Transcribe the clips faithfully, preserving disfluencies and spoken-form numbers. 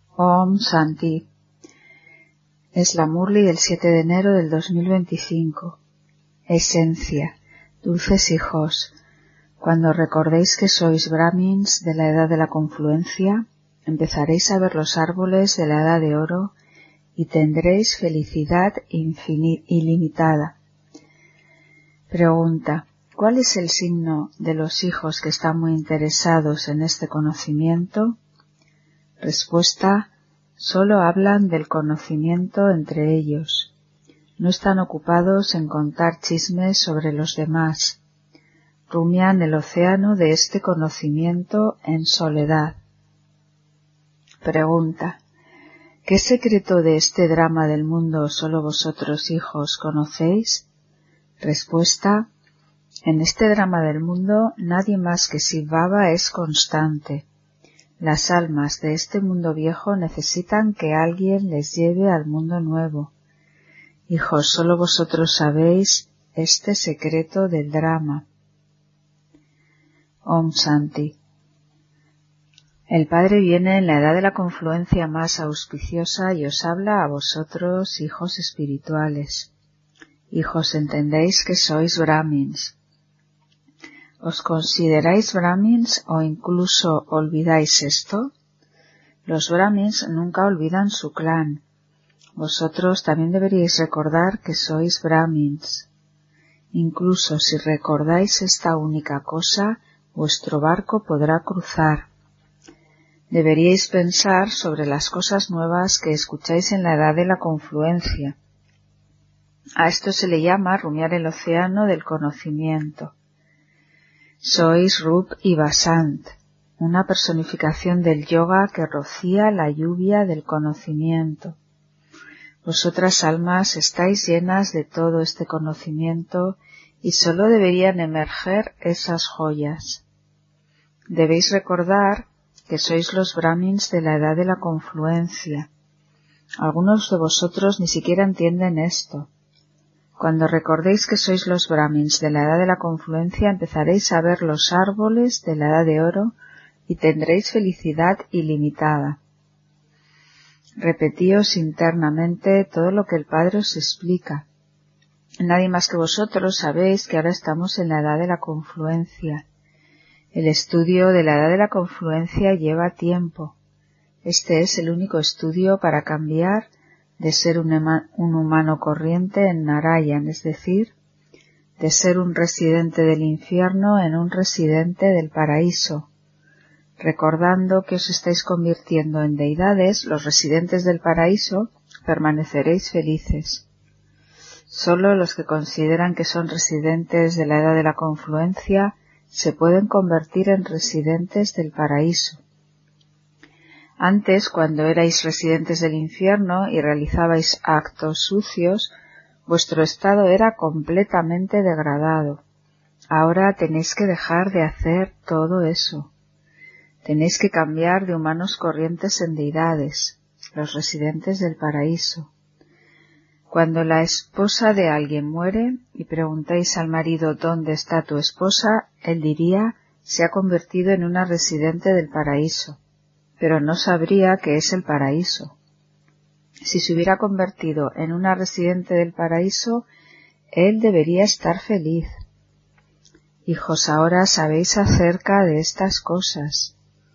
Om Shanti. Es la Murli del siete de enero del dos mil veinticinco. Esencia. Dulces hijos, cuando recordéis que sois brahmins de la edad de la confluencia, empezaréis a ver los árboles de la edad de oro y tendréis felicidad ilimitada. Pregunta: ¿cuál es el signo de los hijos que están muy interesados en este conocimiento? Respuesta: solo hablan del conocimiento entre ellos. No están ocupados en contar chismes sobre los demás. Rumian el océano de este conocimiento en soledad. Pregunta: ¿qué secreto de este drama del mundo solo vosotros, hijos, conocéis? Respuesta: en este drama del mundo nadie más que Shiv Baba es constante. Las almas de este mundo viejo necesitan que alguien les lleve al mundo nuevo. Hijos, solo vosotros sabéis este secreto del drama. Om Shanti. El Padre viene en la edad de la confluencia más auspiciosa y os habla a vosotros, hijos espirituales. Hijos, entendéis que sois brahmins. ¿Os consideráis brahmins o incluso olvidáis esto? Los brahmins nunca olvidan su clan. Vosotros también deberíais recordar que sois brahmins. Incluso si recordáis esta única cosa, vuestro barco podrá cruzar. Deberíais pensar sobre las cosas nuevas que escucháis en la edad de la confluencia. A esto se le llama rumiar el océano del conocimiento. Sois Rup y Vasant, una personificación del yoga que rocía la lluvia del conocimiento. Vosotras almas estáis llenas de todo este conocimiento y solo deberían emerger esas joyas. Debéis recordar que sois los brahmins de la edad de la confluencia. Algunos de vosotros ni siquiera entienden esto. Cuando recordéis que sois los brahmins de la edad de la confluencia, empezaréis a ver los árboles de la edad de oro y tendréis felicidad ilimitada. Repetíos internamente todo lo que el Padre os explica. Nadie más que vosotros sabéis que ahora estamos en la edad de la confluencia. El estudio de la edad de la confluencia lleva tiempo. Este es el único estudio para cambiar de ser un, un humano corriente en Narayan, es decir, de ser un residente del infierno en un residente del paraíso. Recordando que os estáis convirtiendo en deidades, los residentes del paraíso permaneceréis felices. Solo los que consideran que son residentes de la edad de la confluencia se pueden convertir en residentes del paraíso. Antes, cuando erais residentes del infierno y realizabais actos sucios, vuestro estado era completamente degradado. Ahora tenéis que dejar de hacer todo eso. Tenéis que cambiar de humanos corrientes en deidades, los residentes del paraíso. Cuando la esposa de alguien muere y preguntáis al marido ¿dónde está tu esposa?, él diría se ha convertido en una residente del paraíso, pero no sabría qué es el paraíso. Si se hubiera convertido en una residente del paraíso, él debería estar feliz. Hijos, ahora sabéis acerca de estas cosas.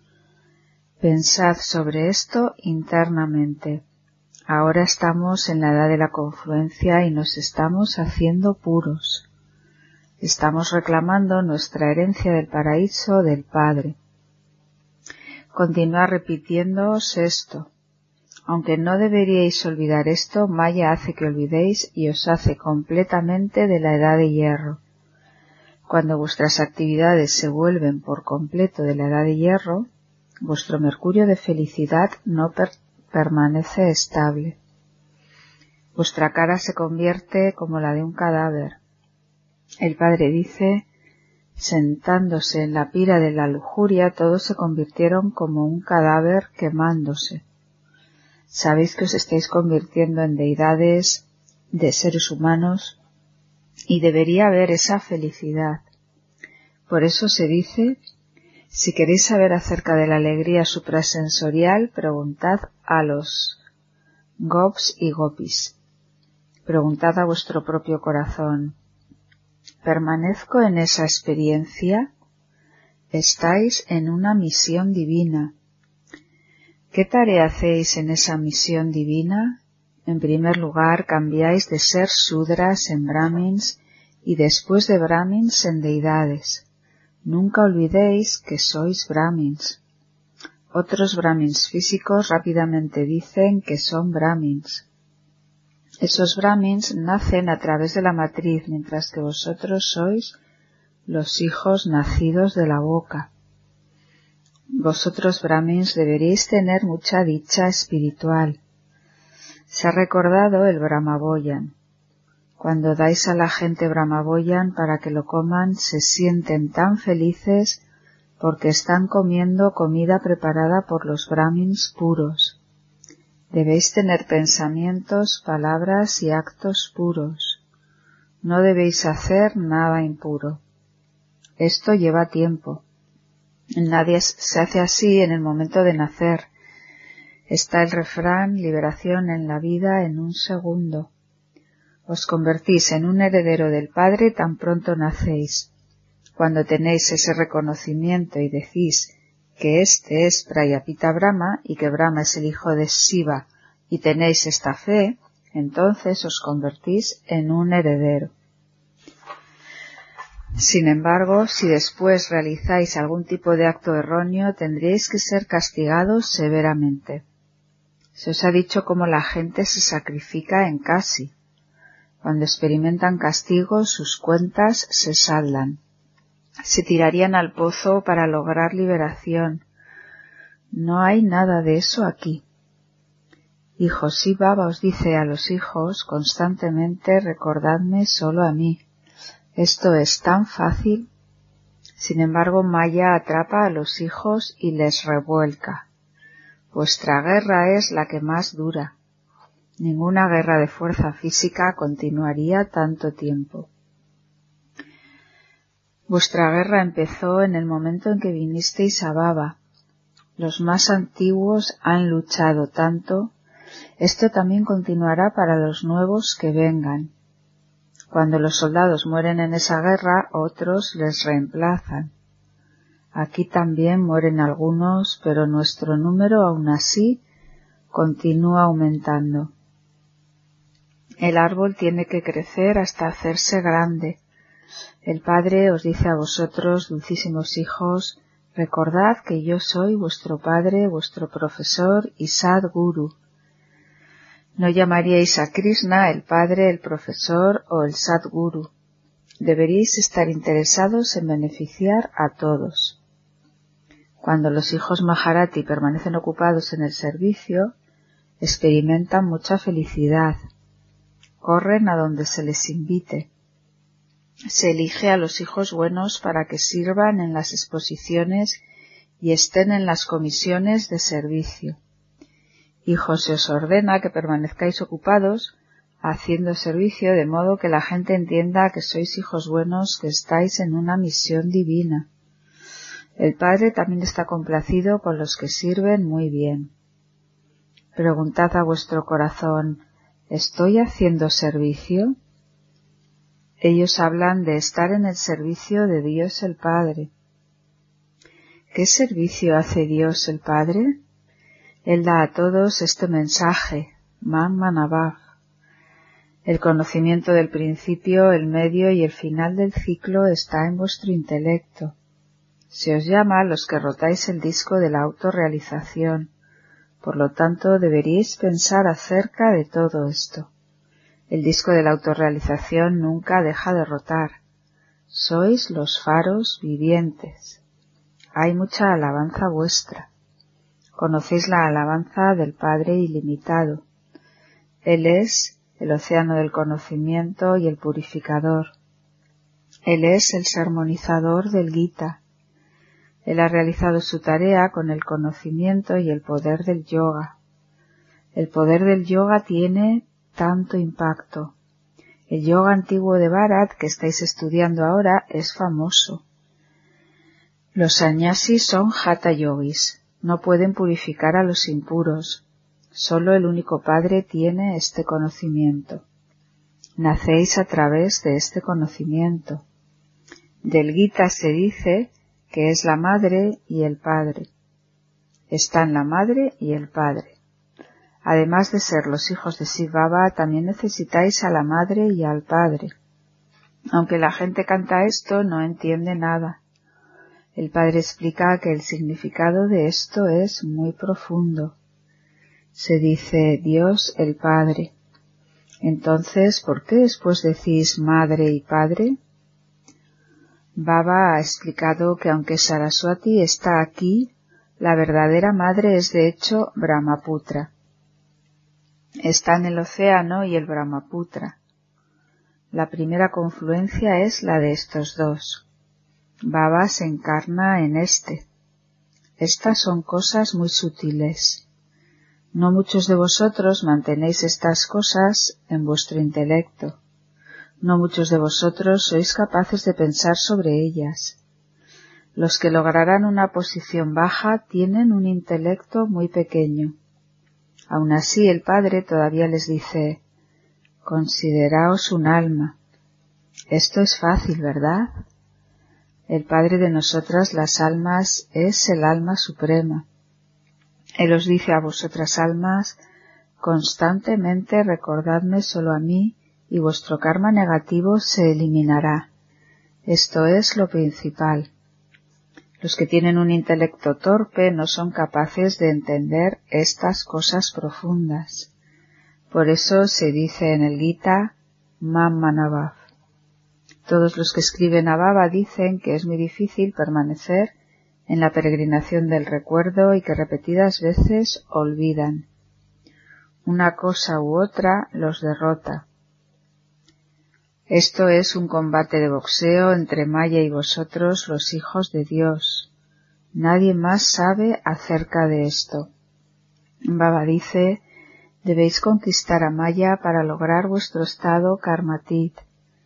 Pensad sobre esto internamente. Ahora estamos en la edad de la confluencia y nos estamos haciendo puros. Estamos reclamando nuestra herencia del paraíso del Padre. Continuad repitiéndoos esto. Aunque no deberíais olvidar esto, Maya hace que olvidéis y os hace completamente de la edad de hierro. Cuando vuestras actividades se vuelven por completo de la edad de hierro, vuestro mercurio de felicidad no per permanece estable. Vuestra cara se convierte como la de un cadáver. El Padre dice: sentándose en la pira de la lujuria, todos se convirtieron como un cadáver quemándose. Sabéis que os estáis convirtiendo en deidades de seres humanos y debería haber esa felicidad. Por eso se dice: Si queréis saber acerca de la alegría suprasensorial, preguntad a los gops y gopis. Preguntad a vuestro propio corazón. ¿Permanezco en esa experiencia? Estáis en una misión divina. ¿Qué tarea hacéis en esa misión divina? En primer lugar, cambiáis de ser sudras en brahmins y después de brahmins en deidades. Nunca olvidéis que sois brahmins. Otros brahmins físicos rápidamente dicen que son brahmins. Esos brahmins nacen a través de la matriz, mientras que vosotros sois los hijos nacidos de la boca. Vosotros brahmins deberéis tener mucha dicha espiritual. Se ha recordado el Brahmavoyan. Cuando dais a la gente Brahmavoyan para que lo coman, se sienten tan felices porque están comiendo comida preparada por los brahmins puros. Debéis tener pensamientos, palabras y actos puros. No debéis hacer nada impuro. Esto lleva tiempo. Nadie se hace así en el momento de nacer. Está el refrán, liberación en la vida en un segundo. Os convertís en un heredero del Padre tan pronto nacéis. Cuando tenéis ese reconocimiento y decís que este es Prayapita Brahma y que Brahma es el hijo de Shiva y tenéis esta fe, entonces os convertís en un heredero. Sin embargo, si después realizáis algún tipo de acto erróneo, tendréis que ser castigados severamente. Se os ha dicho cómo la gente se sacrifica en Kasi. Cuando experimentan castigo, sus cuentas se saldan. Se tirarían al pozo para lograr liberación. No hay nada de eso aquí. Hijo Shiva os dice a los hijos constantemente, recordadme solo a mí. Esto es tan fácil. Sin embargo, Maya atrapa a los hijos y les revuelca. Vuestra guerra es la que más dura. Ninguna guerra de fuerza física continuaría tanto tiempo. Vuestra guerra empezó en el momento en que vinisteis a Baba. Los más antiguos han luchado tanto. Esto también continuará para los nuevos que vengan. Cuando los soldados mueren en esa guerra, otros les reemplazan. Aquí también mueren algunos, pero nuestro número aún así continúa aumentando. El árbol tiene que crecer hasta hacerse grande. El Padre os dice a vosotros, dulcísimos hijos, recordad que yo soy vuestro Padre, vuestro profesor y Sadguru. No llamaríais a Krishna el Padre, el profesor o el Sadguru. Deberíais estar interesados en beneficiar a todos. Cuando los hijos Maharati permanecen ocupados en el servicio, experimentan mucha felicidad. Corren a donde se les invite. Se elige a los hijos buenos para que sirvan en las exposiciones y estén en las comisiones de servicio. Hijos, se os ordena que permanezcáis ocupados haciendo servicio de modo que la gente entienda que sois hijos buenos, que estáis en una misión divina. El Padre también está complacido con los que sirven muy bien. Preguntad a vuestro corazón, ¿estoy haciendo servicio? Ellos hablan de estar en el servicio de Dios el Padre. ¿Qué servicio hace Dios el Padre? Él da a todos este mensaje, Man Manabhav. El conocimiento del principio, el medio y el final del ciclo está en vuestro intelecto. Se os llama a los que rotáis el disco de la autorrealización. Por lo tanto, deberíais pensar acerca de todo esto. El disco de la autorrealización nunca deja de rotar. Sois los faros vivientes. Hay mucha alabanza vuestra. Conocéis la alabanza del Padre ilimitado. Él es el océano del conocimiento y el purificador. Él es el sermonizador del Gita. Él ha realizado su tarea con el conocimiento y el poder del yoga. El poder del yoga tiene tanto impacto. El yoga antiguo de Bharat que estáis estudiando ahora es famoso. Los sannyasis son hatha yogis, no pueden purificar a los impuros. Solo el único Padre tiene este conocimiento. Nacéis a través de este conocimiento. Del Gita se dice que es la madre y el padre. Están la madre y el padre. Además de ser los hijos de Shiv Baba, también necesitáis a la madre y al padre. Aunque la gente canta esto, no entiende nada. El padre explica que el significado de esto es muy profundo. Se dice Dios el Padre. Entonces, ¿por qué después decís madre y padre? Baba ha explicado que aunque Saraswati está aquí, la verdadera madre es de hecho Brahmaputra. Está en el océano y el Brahmaputra. La primera confluencia es la de estos dos. Baba se encarna en este. Estas son cosas muy sutiles. No muchos de vosotros mantenéis estas cosas en vuestro intelecto. No muchos de vosotros sois capaces de pensar sobre ellas. Los que lograrán una posición baja tienen un intelecto muy pequeño. Aun así el Padre todavía les dice, consideraos un alma. Esto es fácil, ¿verdad? El Padre de nosotras las almas es el alma suprema. Él os dice a vosotras almas, constantemente recordadme solo a mí y vuestro karma negativo se eliminará. Esto es lo principal. Los que tienen un intelecto torpe no son capaces de entender estas cosas profundas. Por eso se dice en el Gita, Mam Manavav. Todos los que escriben a Baba dicen que es muy difícil permanecer en la peregrinación del recuerdo y que repetidas veces olvidan. Una cosa u otra los derrota. Esto es un combate de boxeo entre Maya y vosotros, los hijos de Dios. Nadie más sabe acerca de esto. Baba dice, debéis conquistar a Maya para lograr vuestro estado karmatit.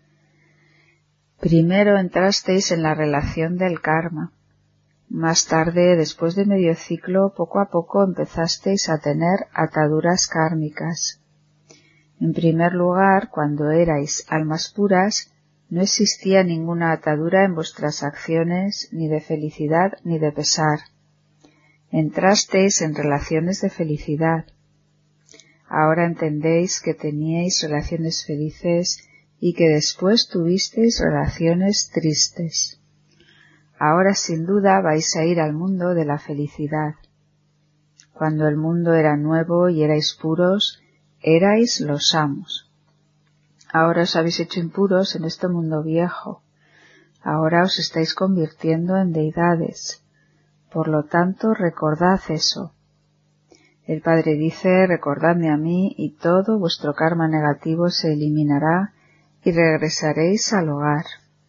Primero entrasteis en la relación del karma. Más tarde, después de medio ciclo, poco a poco empezasteis a tener ataduras kármicas. En primer lugar, cuando erais almas puras, no existía ninguna atadura en vuestras acciones, ni de felicidad ni de pesar. Entrasteis en relaciones de felicidad. Ahora entendéis que teníais relaciones felices y que después tuvisteis relaciones tristes. Ahora sin duda vais a ir al mundo de la felicidad. Cuando el mundo era nuevo y erais puros, erais los amos. Ahora os habéis hecho impuros en este mundo viejo. Ahora os estáis convirtiendo en deidades. Por lo tanto, recordad eso. El Padre dice, recordadme a mí y todo vuestro karma negativo se eliminará y regresaréis al hogar.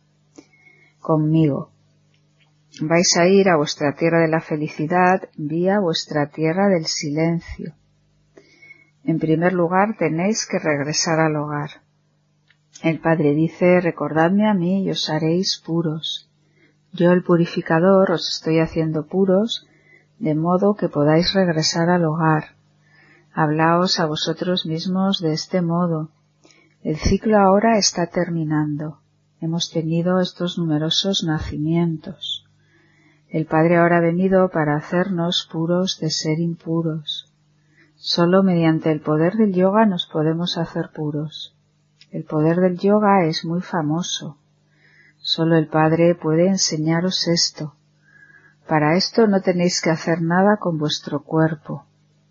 Conmigo. Vais a ir a vuestra tierra de la felicidad vía vuestra tierra del silencio. En primer lugar tenéis que regresar al hogar. El Padre dice, recordadme a mí y os haréis puros. Yo, el purificador, os estoy haciendo puros, de modo que podáis regresar al hogar. Hablaos a vosotros mismos de este modo. El ciclo ahora está terminando. Hemos tenido estos numerosos nacimientos. El Padre ahora ha venido para hacernos puros de ser impuros. Solo mediante el poder del yoga nos podemos hacer puros. El poder del yoga es muy famoso. Solo el Padre puede enseñaros esto. Para esto no tenéis que hacer nada con vuestro cuerpo.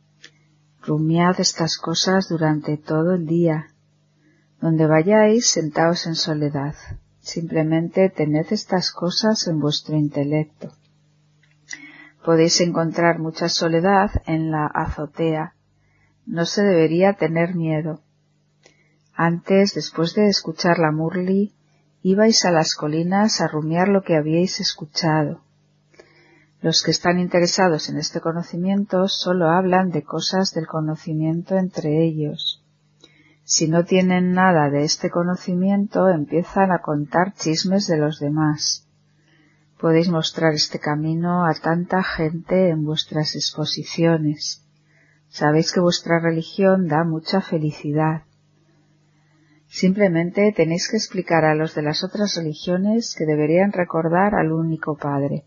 Rumiad estas cosas durante todo el día. Donde vayáis, sentaos en soledad. Simplemente tened estas cosas en vuestro intelecto. Podéis encontrar mucha soledad en la azotea. No se debería tener miedo. Antes, después de escuchar la Murli, ibais a las colinas a rumiar lo que habíais escuchado. Los que están interesados en este conocimiento solo hablan de cosas del conocimiento entre ellos. Si no tienen nada de este conocimiento, empiezan a contar chismes de los demás. Podéis mostrar este camino a tanta gente en vuestras exposiciones. Sabéis que vuestra religión da mucha felicidad. Simplemente tenéis que explicar a los de las otras religiones que deberían recordar al único Padre.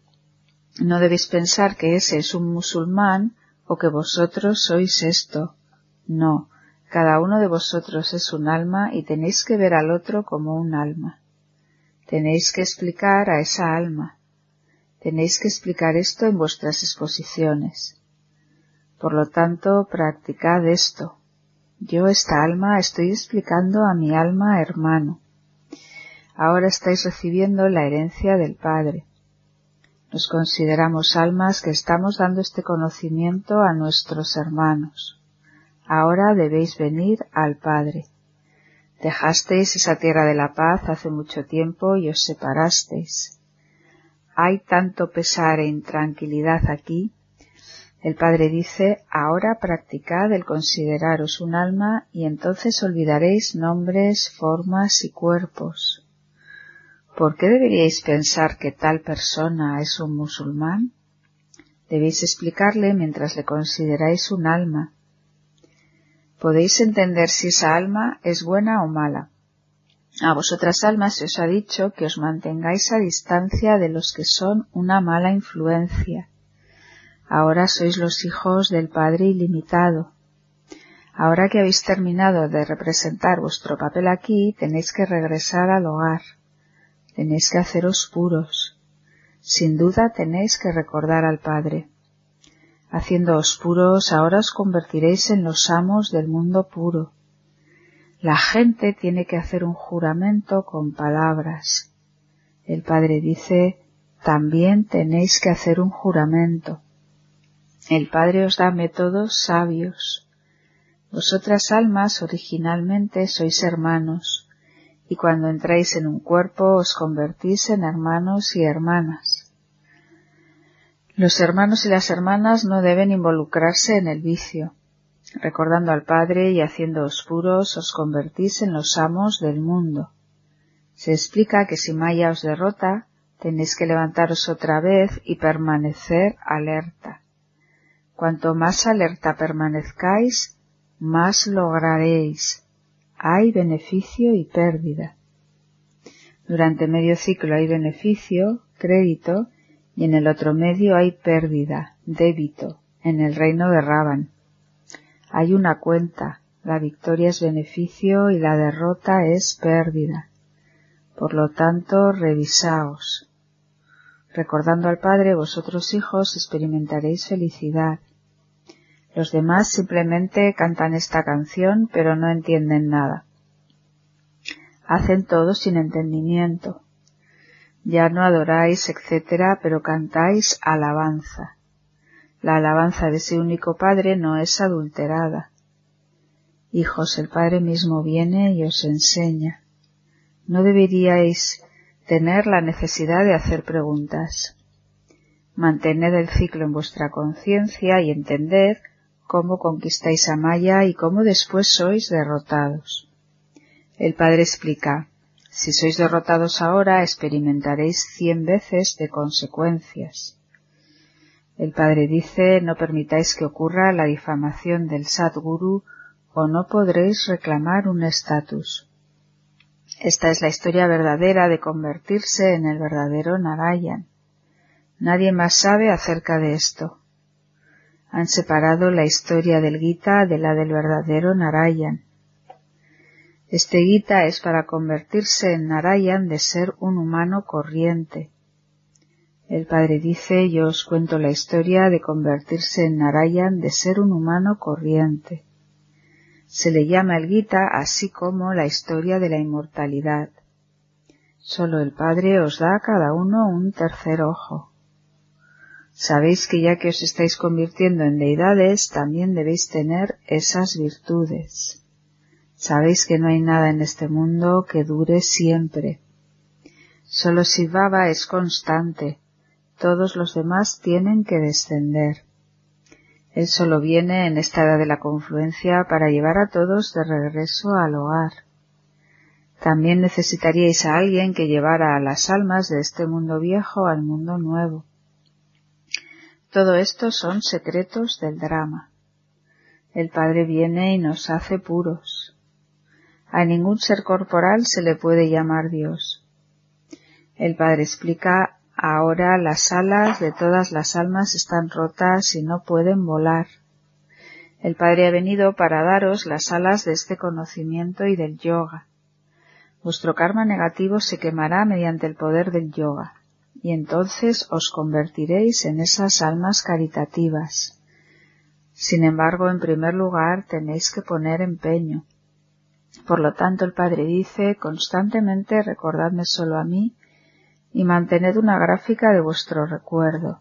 No debéis pensar que ese es un musulmán o que vosotros sois esto. No, cada uno de vosotros es un alma y tenéis que ver al otro como un alma. Tenéis que explicar a esa alma. Tenéis que explicar esto en vuestras exposiciones. Por lo tanto, practicad esto. Yo, esta alma, estoy explicando a mi alma hermano. Ahora estáis recibiendo la herencia del Padre. Nos consideramos almas que estamos dando este conocimiento a nuestros hermanos. Ahora debéis venir al Padre. Dejasteis esa tierra de la paz hace mucho tiempo y os separasteis. Hay tanto pesar e intranquilidad aquí. El Padre dice, ahora practicad el consideraros un alma y entonces olvidaréis nombres, formas y cuerpos. ¿Por qué deberíais pensar que tal persona es un musulmán? Debéis explicarle mientras le consideráis un alma. Podéis entender si esa alma es buena o mala. A vosotras almas se os ha dicho que os mantengáis a distancia de los que son una mala influencia. Ahora sois los hijos del Padre ilimitado. Ahora que habéis terminado de representar vuestro papel aquí, tenéis que regresar al hogar. Tenéis que haceros puros. Sin duda tenéis que recordar al Padre. Haciéndoos puros, ahora os convertiréis en los amos del mundo puro. La gente tiene que hacer un juramento con palabras. El Padre dice, también tenéis que hacer un juramento. El Padre os da métodos sabios. Vosotras almas originalmente sois hermanos, y cuando entráis en un cuerpo os convertís en hermanos y hermanas. Los hermanos y las hermanas no deben involucrarse en el vicio. Recordando al Padre y haciéndoos puros, os convertís en los amos del mundo. Se explica que si Maya os derrota, tenéis que levantaros otra vez y permanecer alerta. Cuanto más alerta permanezcáis, más lograréis. Hay beneficio y pérdida. Durante medio ciclo hay beneficio, crédito, y en el otro medio hay pérdida, débito, en el reino de Ravan. Hay una cuenta, la victoria es beneficio y la derrota es pérdida. Por lo tanto, revisaos. Recordando al Padre, vosotros hijos experimentaréis felicidad. Los demás simplemente cantan esta canción, pero no entienden nada. Hacen todo sin entendimiento. Ya no adoráis, etcétera, pero cantáis alabanza. La alabanza de ese único Padre no es adulterada. Hijos, el Padre mismo viene y os enseña. No deberíais tener la necesidad de hacer preguntas. Mantened el ciclo en vuestra conciencia y entended cómo conquistáis a Maya y cómo después sois derrotados. El Padre explica, si sois derrotados ahora, experimentaréis cien veces de consecuencias. El Padre dice, no permitáis que ocurra la difamación del Sadguru o no podréis reclamar un estatus. Esta es la historia verdadera de convertirse en el verdadero Narayan. Nadie más sabe acerca de esto. Han separado la historia del Gita de la del verdadero Narayan. Este Gita es para convertirse en Narayan de ser un humano corriente. El Padre dice, yo os cuento la historia de convertirse en Narayan de ser un humano corriente. Se le llama el Gita así como la historia de la inmortalidad. Solo el Padre os da a cada uno un tercer ojo. Sabéis que ya que os estáis convirtiendo en deidades, también debéis tener esas virtudes. Sabéis que no hay nada en este mundo que dure siempre. Solo Shiv Baba es constante. Todos los demás tienen que descender. Él solo viene en esta edad de la confluencia para llevar a todos de regreso al hogar. También necesitaríais a alguien que llevara a las almas de este mundo viejo al mundo nuevo. Todo esto son secretos del drama. El Padre viene y nos hace puros. A ningún ser corporal se le puede llamar Dios. El Padre explica: ahora las alas de todas las almas están rotas y no pueden volar. El Padre ha venido para daros las alas de este conocimiento y del yoga. Vuestro karma negativo se quemará mediante el poder del yoga, y entonces os convertiréis en esas almas caritativas. Sin embargo, en primer lugar, tenéis que poner empeño. Por lo tanto, el Padre dice: constantemente recordadme solo a mí y mantened una gráfica de vuestro recuerdo.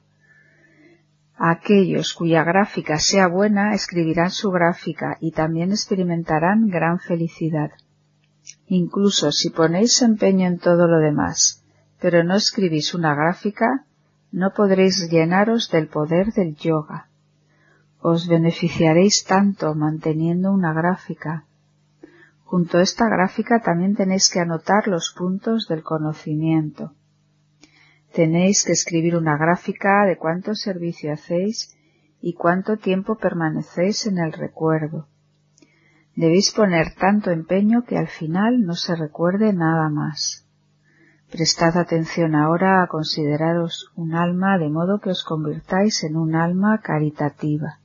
Aquellos cuya gráfica sea buena escribirán su gráfica y también experimentarán gran felicidad. Incluso si ponéis empeño en todo lo demás, pero no escribís una gráfica, no podréis llenaros del poder del yoga. Os beneficiaréis tanto manteniendo una gráfica. Junto a esta gráfica también tenéis que anotar los puntos del conocimiento. Tenéis que escribir una gráfica de cuánto servicio hacéis y cuánto tiempo permanecéis en el recuerdo. Debéis poner tanto empeño que al final no se recuerde nada más. Prestad atención ahora a consideraros un alma de modo que os convirtáis en un alma caritativa.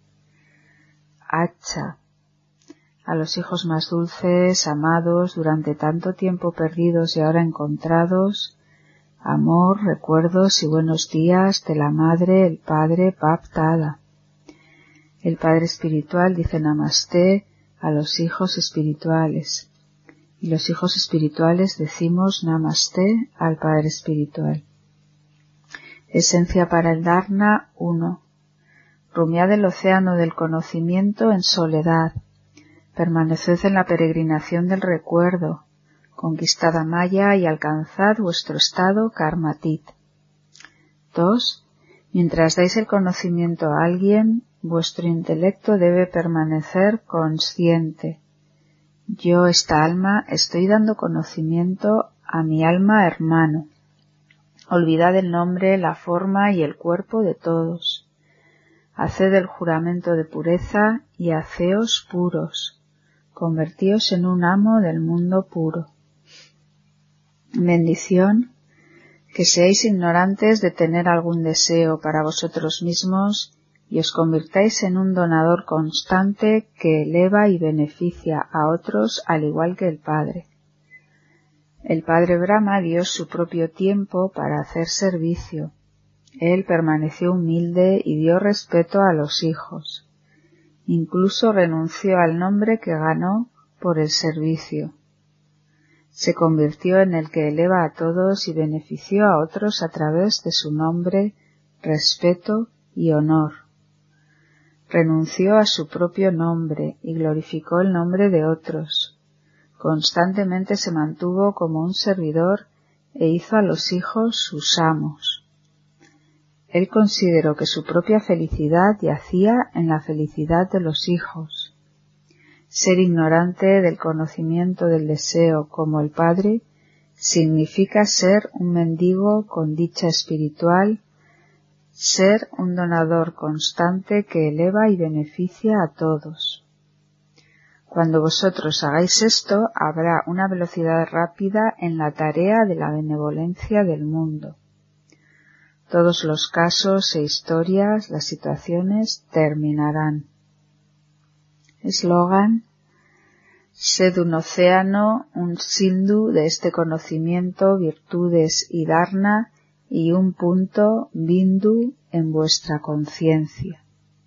Hacha. A los hijos más dulces, amados, durante tanto tiempo perdidos y ahora encontrados, amor, recuerdos y buenos días de la Madre, el Padre, Bap Dada. El Padre Espiritual dice Namasté a los hijos espirituales, y los hijos espirituales decimos Namasté al Padre Espiritual. Esencia para el Dharna uno. Rumiad el océano del conocimiento en soledad. Permaneced en la peregrinación del recuerdo. Conquistad a Maya y alcanzad vuestro estado Karmatit. dos. Mientras dais el conocimiento a alguien, vuestro intelecto debe permanecer consciente. Yo, esta alma, estoy dando conocimiento a mi alma hermano. Olvidad el nombre, la forma y el cuerpo de todos. Haced el juramento de pureza y haceos puros. Convertíos en un amo del mundo puro. Bendición. Que seáis ignorantes de tener algún deseo para vosotros mismos y os convirtáis en un donador constante que eleva y beneficia a otros al igual que el Padre. El Padre Brahma dio su propio tiempo para hacer servicio. Él permaneció humilde y dio respeto a los hijos. Incluso renunció al nombre que ganó por el servicio. Se convirtió en el que eleva a todos y benefició a otros a través de su nombre, respeto y honor. Renunció a su propio nombre y glorificó el nombre de otros. Constantemente se mantuvo como un servidor e hizo a los hijos sus amos. Él consideró que su propia felicidad yacía en la felicidad de los hijos. Ser ignorante del conocimiento del deseo como el Padre significa ser un mendigo con dicha espiritual, ser un donador constante que eleva y beneficia a todos. Cuando vosotros hagáis esto, habrá una velocidad rápida en la tarea de la benevolencia del mundo. Todos los casos e historias, las situaciones terminarán. Eslogan: sed un océano, un sindhu de este conocimiento, virtudes y dharna, y un punto, bindu, en vuestra conciencia.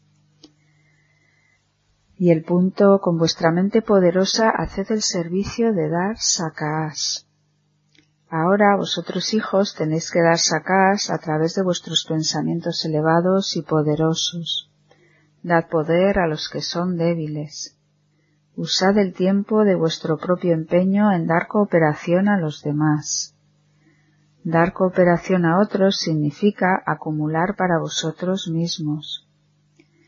Y el punto: con vuestra mente poderosa, haced el servicio de dar sakás. Ahora, vosotros hijos, tenéis que dar sakás a través de vuestros pensamientos elevados y poderosos. Dad poder a los que son débiles. Usad el tiempo de vuestro propio empeño en dar cooperación a los demás. Dar cooperación a otros significa acumular para vosotros mismos.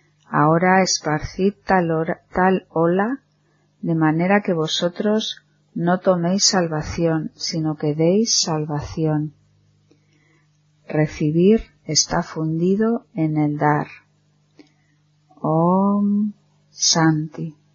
Ahora esparcid tal, hora, tal ola, de manera que vosotros no toméis salvación, sino que deis salvación. Recibir está fundido en el dar. Om Shanti.